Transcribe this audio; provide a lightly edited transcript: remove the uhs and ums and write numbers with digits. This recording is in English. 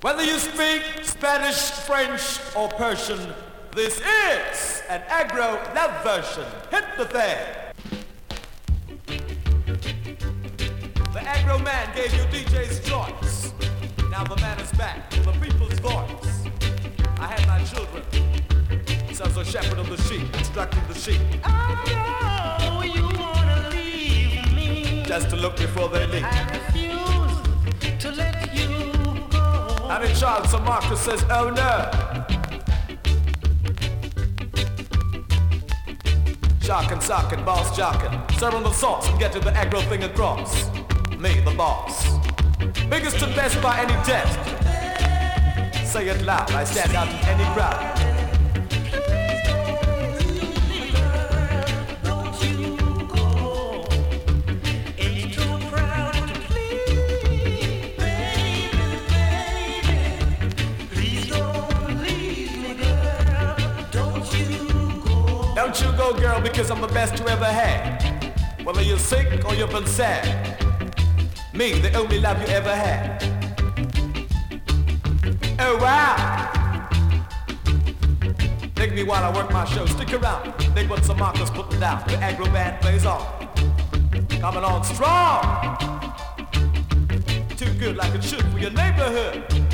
Whether you speak Spanish, French, or Persian, this is an Agro Love version. Hit the thing. The Agro man gave you DJ's choice. Now the man is back with the people's voice. I had my children. Sounds a shepherd of the sheep, instructing the sheep. I know you wanna leave me. Just to look before they leave. I refuse to let you go. I'm in charge, so Marcus says, oh no. Shocking, socking, boss jocking. Serving the sauce and get to the aggro thing across. Me, the boss. Biggest and best by any test. Say it loud, I stand out in any crowd. Don't you go, girl, because I'm the best you ever had. Whether you're sick or you've been sad. Me, the only love you ever had. Oh, wow. Dig me while I work my show. Stick around. Dig what some Marcus putting down. The aggro band plays on. Coming on strong. Too good like it should for your neighborhood.